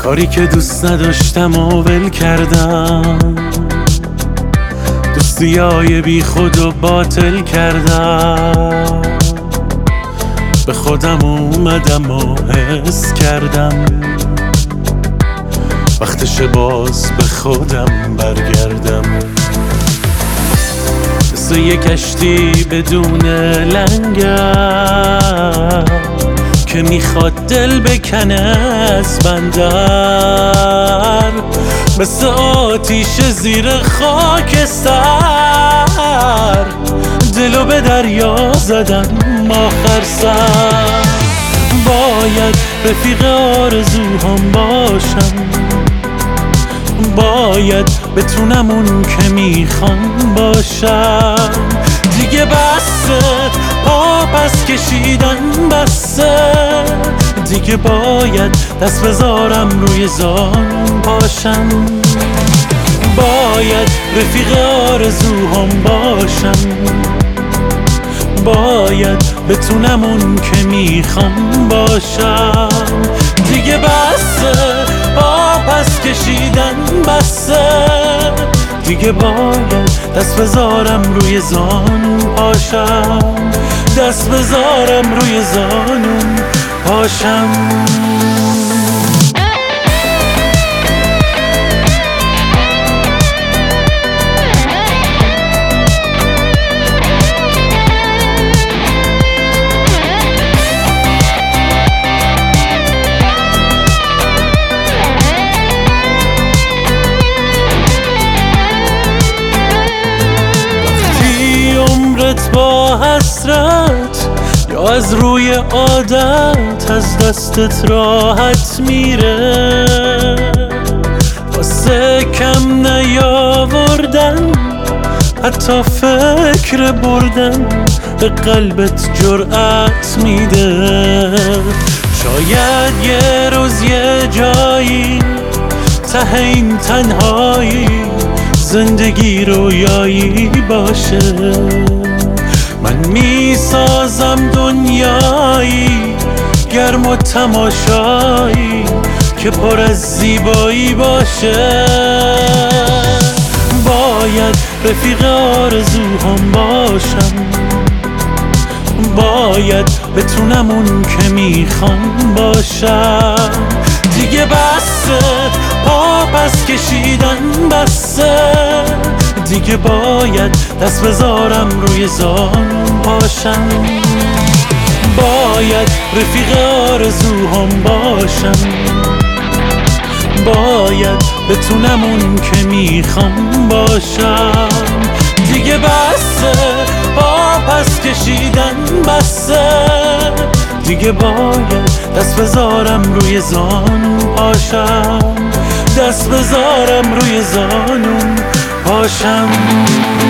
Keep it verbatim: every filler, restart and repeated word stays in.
کاری که دوست نداشتم و ول کردم، دوستیای بی خود و باطل کردم. به خودم اومدم و حس کردم وقتش باز به خودم برگردم. مثل یه کشتی بدون لنگر که میخواد دل بکنه از بندر، مثل آتیش زیر خاکستر، دلو به دریا زدم آخر سر. باید رفیق آرزوهام باشم، باید بتونم اون که میخوام باشم. دیگه بسه پا پس کشیدن بسه، دیگه باید دست بذارم روی زانو پاشم. باید رفیق آرزوهام باشم، باید بتونم اون که میخوام باشم. دیگه بسه پا پس کشیدن بسه، دیگه باید دست بذارم روی زانو پاشم، دست بذارم روی زانو پاشم. با حسرت یا از روی عادت از دستت راحت میره، واسه کم نیاوردن حتی فکر بردن به قلبت جرأت میده. شاید یه روز یه جایی ته این تنهایی زندگی رویایی باشه، من میسازم دنیایی گرم و تماشایی که پر از زیبایی باشه. باید رفیق آرزوهام باشم، باید بتونم اون که میخوام باشم. دیگه بسه پا پس کشیدن بسه، دیگه باید دست بذارم روی زانو پاشم. باید رفیق آرزوهام باشم، باید بتونم اون که میخوام باشم. دیگه بسه پا پس کشیدن بسه، دیگه باید دست بذارم روی زانو پاشم، دست بذارم روی زانو پاشم.